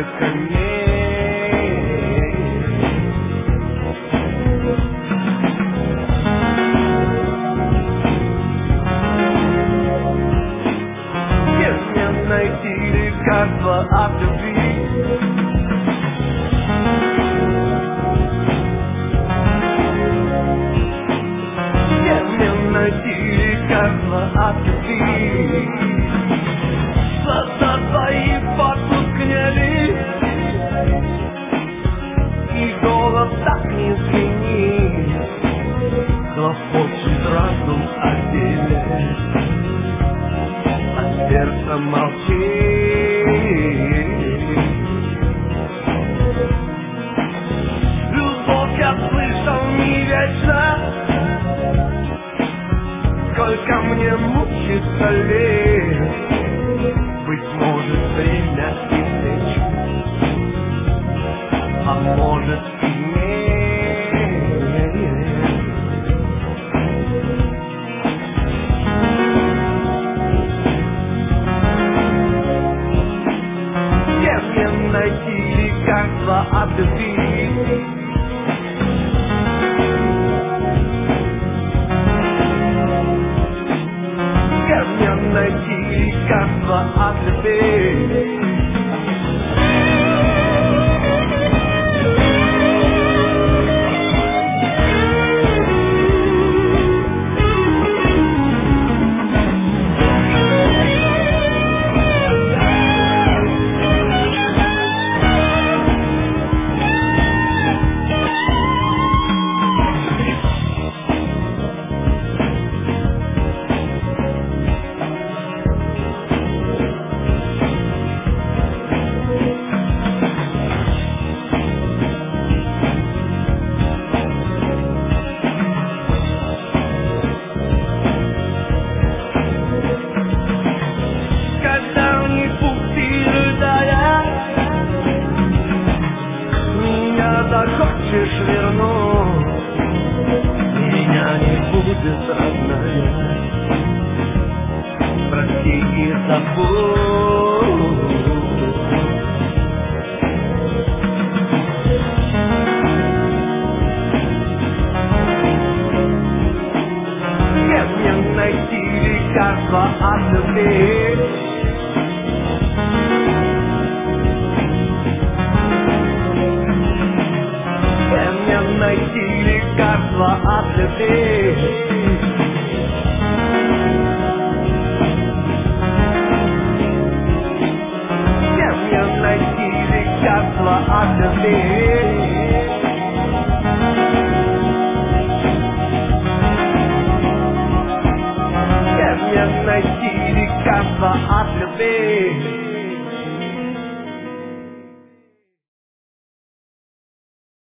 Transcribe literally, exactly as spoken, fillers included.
только не. Где мне найти лекарство от любви? Где мне найти лекарство от любви? Глаза твои потускнели, и голос так не звенит, хлопочет разум о теле, а сердце молчит. Любовь, я слышал, не вечна, сколько мне мучится лет. Быть может, время излечит, а может и нет. Где мне найти лекарство от любви? Где мне найти лекарство от любви? Захочешь вернуть, меня не будет, родная. Прости и забудь. Где мне найти лекарство от любви? Найти лекарство от любви. Где мне найти лекарство от любви? Где мне найти лекарство от любви?